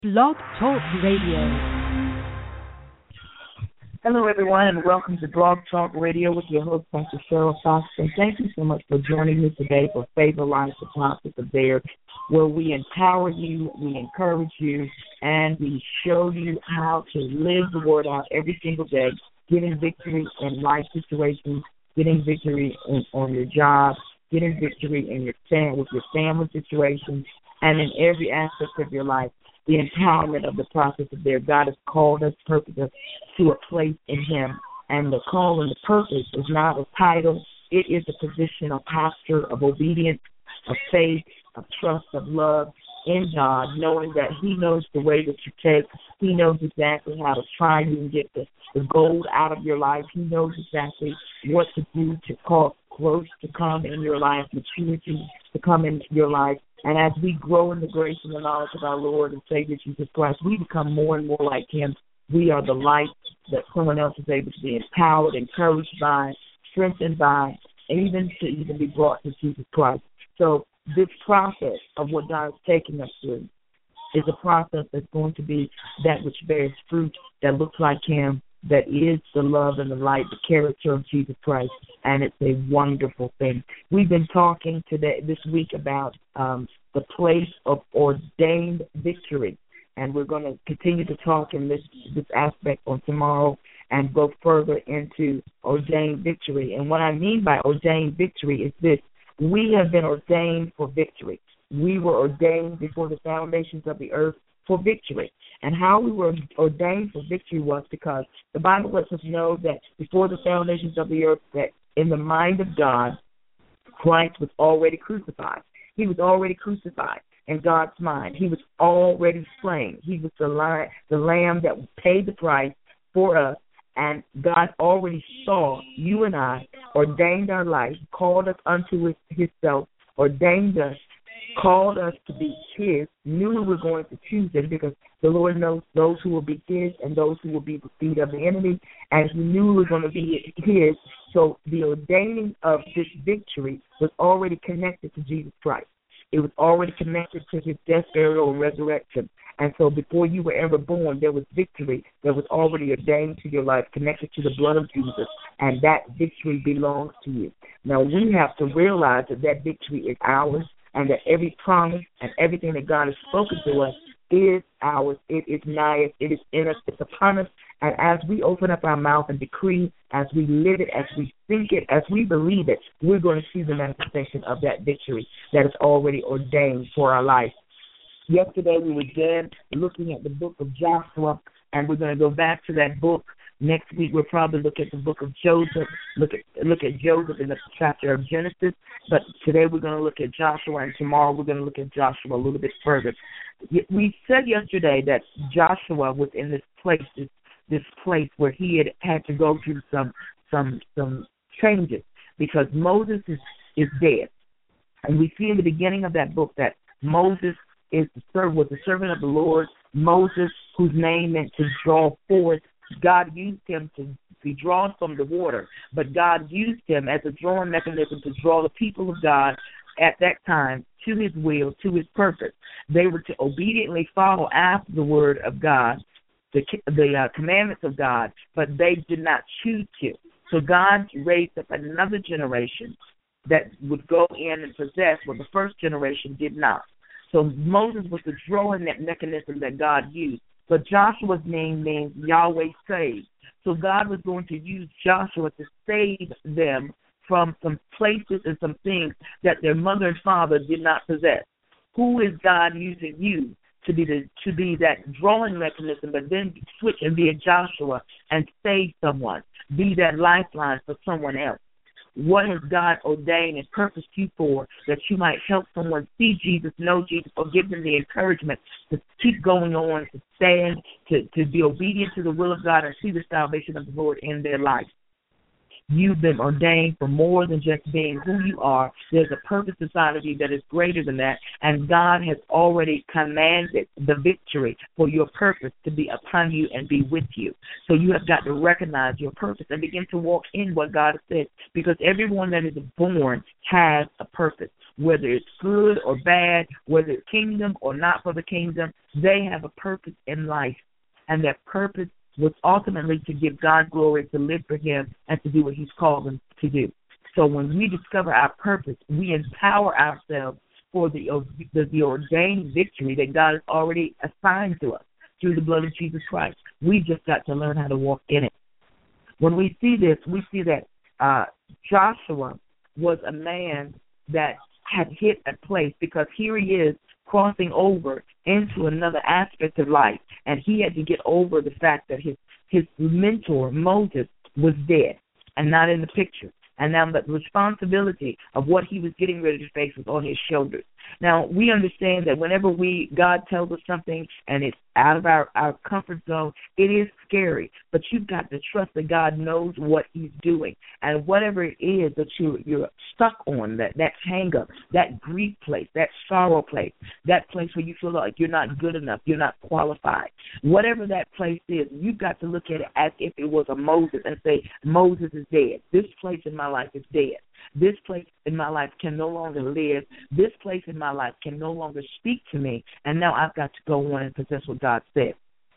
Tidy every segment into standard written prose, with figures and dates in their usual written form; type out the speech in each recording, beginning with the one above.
Blog Talk Radio. Hello, everyone, and welcome to Blog Talk Radio with your host, Pastor Cheryl Fox. And thank you so much for joining me today for Favor Life, the Prophets of There, where we empower you, we encourage you, and we show you how to live the Word out every single day, getting victory in life situations, getting victory on your job, getting victory in with your family situations, and in every aspect of your life. The empowerment of the prophets of there. God has called us, purposed us to a place in Him. And the call and the purpose is not a title. It is a position, a posture of obedience, of faith, of trust, of love in God, knowing that He knows the way that you take. He knows exactly how to try you and get the gold out of your life. He knows exactly what to do to cause growth to come in your life, maturity to come in your life. And as we grow in the grace and the knowledge of our Lord and Savior Jesus Christ, we become more and more like Him. We are the light that someone else is able to be empowered, encouraged by, strengthened by, and even to be brought to Jesus Christ. So this process of what God is taking us through is a process that's going to be that which bears fruit, that looks like Him, that is the love and the light, the character of Jesus Christ, and it's a wonderful thing. We've been talking this week about the place of ordained victory, and we're going to continue to talk in this aspect on tomorrow and go further into ordained victory. And what I mean by ordained victory is this: we have been ordained for victory. We were ordained before the foundations of the earth for victory. And how we were ordained for victory was because the Bible lets us know that before the foundations of the earth, that in the mind of God, Christ was already crucified. He was already crucified in God's mind. He was already slain. He was the lamb that paid the price for us. And God already saw you and I, ordained our life, called us unto Himself, ordained us, called us to be His, knew we were going to choose Him because the Lord knows those who will be His and those who will be the seed of the enemy, and He knew we were going to be His. So the ordaining of this victory was already connected to Jesus Christ. It was already connected to His death, burial, and resurrection. And so before you were ever born, there was victory that was already ordained to your life, connected to the blood of Jesus, and that victory belongs to you. Now, we have to realize that that victory is ours, and that every promise and everything that God has spoken to us is ours. It is nigh us. It is in us. It's upon us. And as we open up our mouth and decree, as we live it, as we think it, as we believe it, we're going to see the manifestation of that victory that is already ordained for our life. Yesterday we began looking at the book of Joshua, and we're going to go back to that book. Next week we'll probably look at the book of Joseph, look at Joseph in the chapter of Genesis. But today we're going to look at Joshua, and tomorrow we're going to look at Joshua a little bit further. We said yesterday that Joshua was in this place where he had to go through some changes because Moses is dead. And we see in the beginning of that book that Moses was the servant of the Lord. Moses, whose name meant to draw forth. God used him to be drawn from the water, but God used him as a drawing mechanism to draw the people of God at that time to His will, to His purpose. They were to obediently follow after the word of God, the commandments of God, but they did not choose to. So God raised up another generation that would go in and possess what the first generation did not. So Moses was the drawing mechanism that God used. But Joshua's name means Yahweh saves. So God was going to use Joshua to save them from some places and some things that their mother and father did not possess. Who is God using you to be that drawing mechanism, but then switch and be a Joshua and save someone, be that lifeline for someone else? What has God ordained and purposed you for, that you might help someone see Jesus, know Jesus, or give them the encouragement to keep going on, to stand, to be obedient to the will of God and see the salvation of the Lord in their life? You've been ordained for more than just being who you are. There's a purpose inside of you that is greater than that, and God has already commanded the victory for your purpose to be upon you and be with you. So you have got to recognize your purpose and begin to walk in what God has said, because everyone that is born has a purpose. whether it's good or bad, whether it's kingdom or not for the kingdom, they have a purpose in life. And that purpose was ultimately to give God glory, to live for him, and to do what he's called them to do. So when we discover our purpose, we empower ourselves for the ordained victory that God has already assigned to us through the blood of Jesus Christ. We just got to learn how to walk in it. When we see this, we see that Joshua was a man that had hit a place, because here he is crossing over into another aspect of life, and he had to get over the fact that his mentor, Moses, was dead and not in the picture. And now the responsibility of what he was getting ready to face was on his shoulders. Now, we understand that whenever God tells us something and it's out of our comfort zone, it is scary. But you've got to trust that God knows what he's doing. And whatever it is that you're stuck on, that hang-up, that grief place, that sorrow place, that place where you feel like you're not good enough, you're not qualified, whatever that place is, you've got to look at it as if it was a Moses and say, Moses is dead. This place in my life is dead. This place in my life can no longer live. This place in my life can no longer speak to me. And now I've got to go on and possess what God said.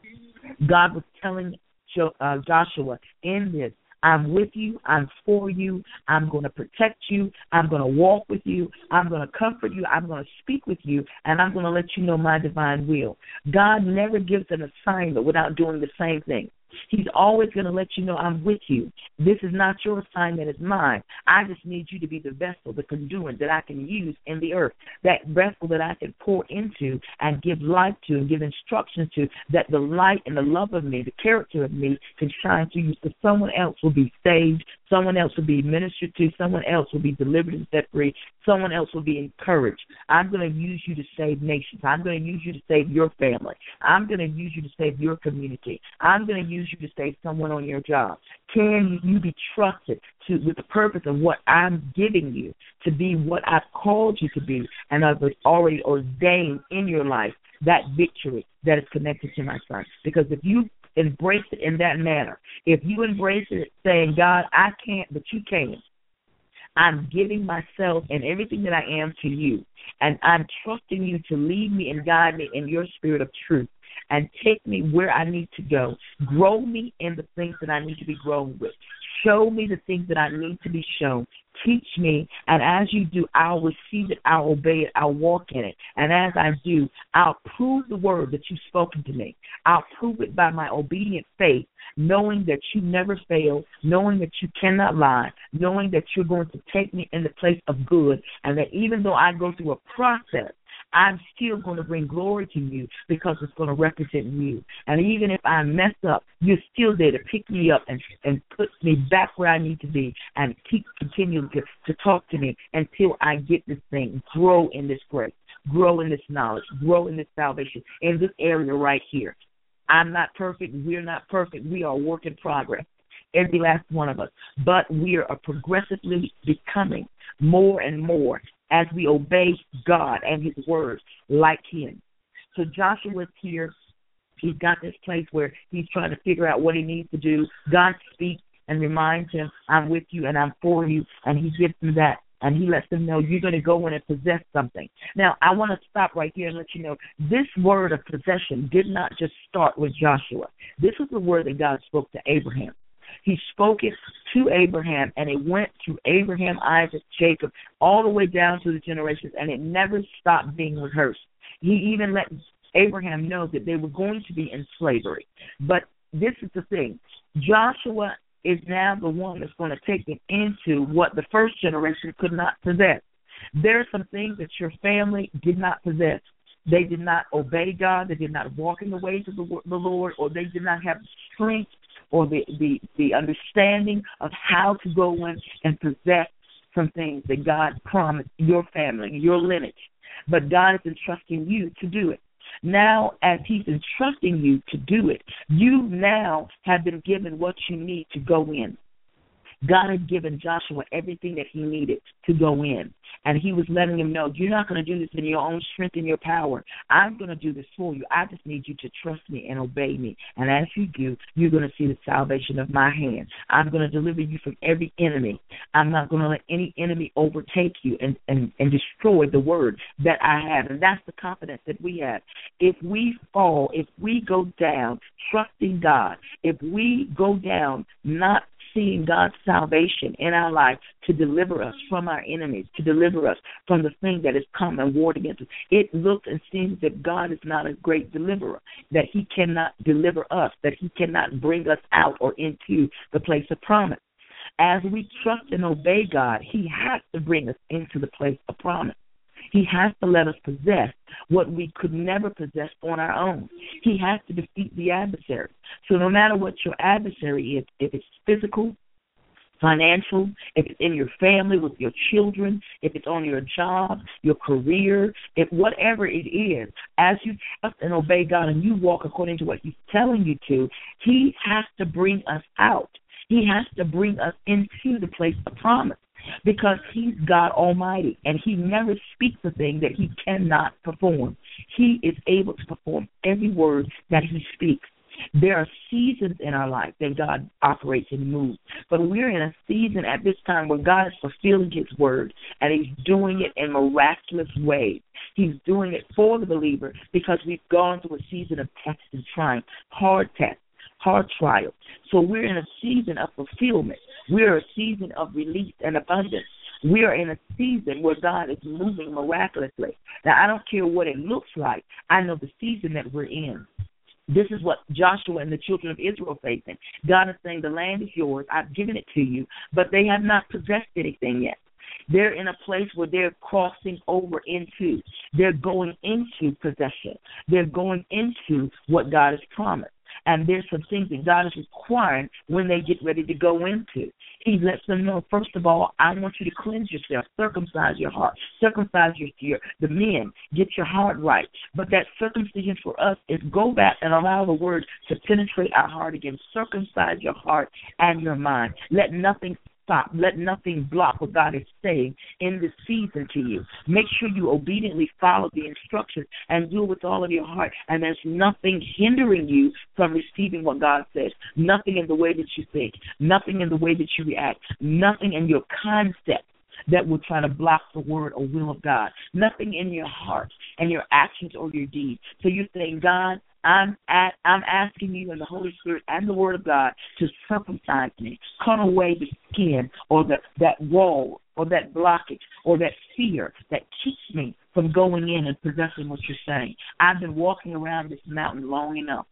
God was telling Joshua in this, I'm with you, I'm for you, I'm going to protect you, I'm going to walk with you, I'm going to comfort you, I'm going to speak with you, and I'm going to let you know my divine will. God never gives an assignment without doing the same thing. He's always going to let you know I'm with you. This is not your assignment, it's mine. I just need you to be the vessel, the conduit that I can use in the earth, that vessel that I can pour into and give life to and give instructions to, that the light and the love of me, the character of me can shine through you, so someone else will be saved, someone else will be ministered to, someone else will be delivered and set free, someone else will be encouraged. I'm going to use you to save nations. I'm going to use you to save your family. I'm going to use you to save your community. I'm going to use you to save someone on your job. Can you be trusted with the purpose of what I'm giving you to be what I've called you to be, and I've already ordained in your life that victory that is connected to my son? Because if you embrace it in that manner, if you embrace it saying, God, I can't, but you can, I'm giving myself and everything that I am to you, and I'm trusting you to lead me and guide me in your spirit of truth and take me where I need to go. Grow me in the things that I need to be grown with. Show me the things that I need to be shown. Teach me, and as you do, I'll receive it, I'll obey it, I'll walk in it. And as I do, I'll prove the word that you've spoken to me. I'll prove it by my obedient faith, knowing that you never fail, knowing that you cannot lie, knowing that you're going to take me in the place of good, and that even though I go through a process, I'm still going to bring glory to you because it's going to represent you. And even if I mess up, you're still there to pick me up and put me back where I need to be and continue to talk to me until I get this thing, grow in this grace, grow in this knowledge, grow in this salvation, in this area right here. I'm not perfect. We're not perfect. We are a work in progress, every last one of us. But we are progressively becoming more and more as we obey God and his words like him. So Joshua's here. He's got this place where he's trying to figure out what he needs to do. God speaks and reminds him, I'm with you and I'm for you, and he gives him that. And he lets them know you're going to go in and possess something. Now, I want to stop right here and let you know, this word of possession did not just start with Joshua. This was the word that God spoke to Abraham. He spoke it to Abraham, and it went to Abraham, Isaac, Jacob, all the way down to the generations, and it never stopped being rehearsed. He even let Abraham know that they were going to be in slavery. But this is the thing. Joshua is now the one that's going to take them into what the first generation could not possess. There are some things that your family did not possess. They did not obey God. They did not walk in the ways of the Lord, or they did not have the strength or the understanding of how to go in and possess some things that God promised your family, your lineage. But God is entrusting you to do it. Now, as he's entrusting you to do it, you now have been given what you need to go in. God had given Joshua everything that he needed to go in. And he was letting him know, you're not going to do this in your own strength and your power. I'm going to do this for you. I just need you to trust me and obey me. And as you do, you're going to see the salvation of my hand. I'm going to deliver you from every enemy. I'm not going to let any enemy overtake you and destroy the word that I have. And that's the confidence that we have. If we fall, if we go down trusting God, if we go down not seeing God's salvation in our life to deliver us from our enemies, to deliver us from the thing that has come and warred against us, it looks and seems that God is not a great deliverer, that he cannot deliver us, that he cannot bring us out or into the place of promise. As we trust and obey God, he has to bring us into the place of promise. He has to let us possess what we could never possess on our own. He has to defeat the adversary. So no matter what your adversary is, if it's physical, financial, if it's in your family with your children, if it's on your job, your career, if whatever it is, as you trust and obey God and you walk according to what he's telling you to, he has to bring us out. He has to bring us into the place of promise. Because he's God Almighty, and he never speaks a thing that he cannot perform. He is able to perform every word that he speaks. There are seasons in our life that God operates and moves, but we're in a season at this time where God is fulfilling his word, and he's doing it in miraculous ways. He's doing it for the believer because we've gone through a season of tests and trying, hard tests, hard trials. So we're in a season of fulfillment. We're a season of release and abundance. We are in a season where God is moving miraculously. Now, I don't care what it looks like. I know the season that we're in. This is what Joshua and the children of Israel facing. God is saying, the land is yours. I've given it to you, but they have not possessed anything yet. They're in a place where they're crossing over into. They're going into possession. They're going into what God has promised. And there's some things that God is requiring when they get ready to go into. He lets them know, first of all, I want you to cleanse yourself, circumcise your heart, circumcise the men, get your heart right. But that circumcision for us is go back and allow the word to penetrate our heart again. Circumcise your heart and your mind. Let nothing stop. Let nothing block what God is saying in this season to you. Make sure you obediently follow the instructions and do it with all of your heart. And there's nothing hindering you from receiving what God says. Nothing in the way that you think. Nothing in the way that you react. Nothing in your concept that will try to block the word or will of God. Nothing in your heart and your actions or your deeds. So you're saying, God, I'm asking you and the Holy Spirit and the Word of God to circumcise me, cut away the skin or that wall or that blockage or that fear that keeps me from going in and possessing what you're saying. I've been walking around this mountain long enough.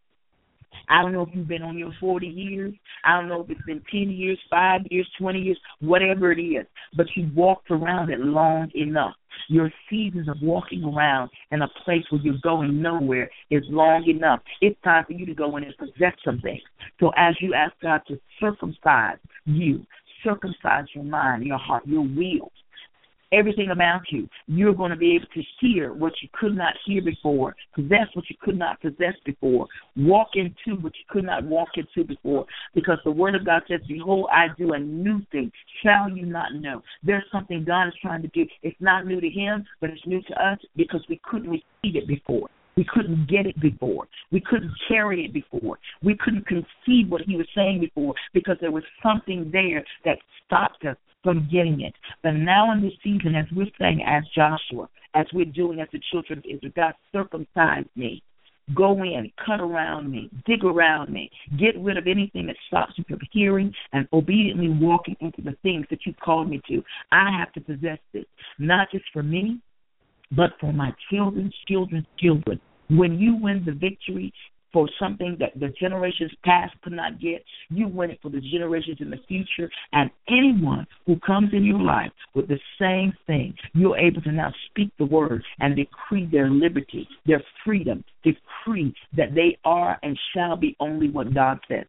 I don't know if you've been on your 40 years. I don't know if it's been 10 years, 5 years, 20 years, whatever it is, but you've walked around it long enough. Your seasons of walking around in a place where you're going nowhere is long enough. It's time for you to go in and possess something. So as you ask God to circumcise you, circumcise your mind, your heart, your will, everything about you, you're going to be able to hear what you could not hear before, possess what you could not possess before, walk into what you could not walk into before, because the Word of God says, behold, I do a new thing. Shall you not know? There's something God is trying to do. It's not new to him, but it's new to us because we couldn't receive it before. We couldn't get it before. We couldn't carry it before. We couldn't conceive what he was saying before because there was something there that stopped us from getting it. But now in this season, as we're saying as Joshua, as we're doing as the children of Israel, God, circumcise me. Go in, cut around me, dig around me, get rid of anything that stops me from hearing and obediently walking into the things that you called me to. I have to possess this, not just for me, but for my children's children's children. When you win the victory for something that the generations past could not get, you win it for the generations in the future. And anyone who comes in your life with the same thing, you're able to now speak the word and decree their liberty, their freedom, decree that they are and shall be only what God says.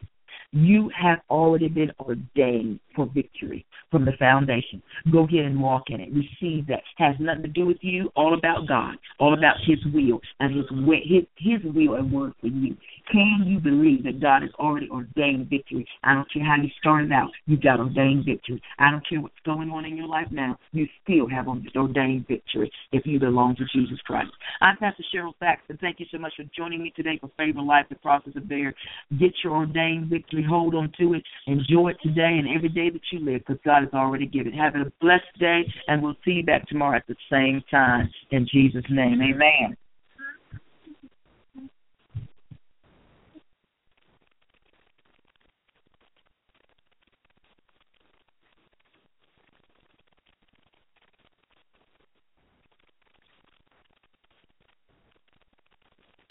You have already been ordained for victory from the foundation. Go ahead and walk in it. Receive that. Has nothing to do with you, all about God, all about His will and His will and word for you. Can you believe that God has already ordained victory? I don't care how you started out, you got ordained victory. I don't care what's going on in your life now, you still have ordained victory if you belong to Jesus Christ. I'm Pastor Cheryl Saxton. Thank you so much for joining me today for Favor Life, the Process of Bear. Get your ordained victory. Hold on to it. Enjoy it today and every day that you live, because God has already given it. Have a blessed day, and we'll see you back tomorrow at the same time. In Jesus' name, amen.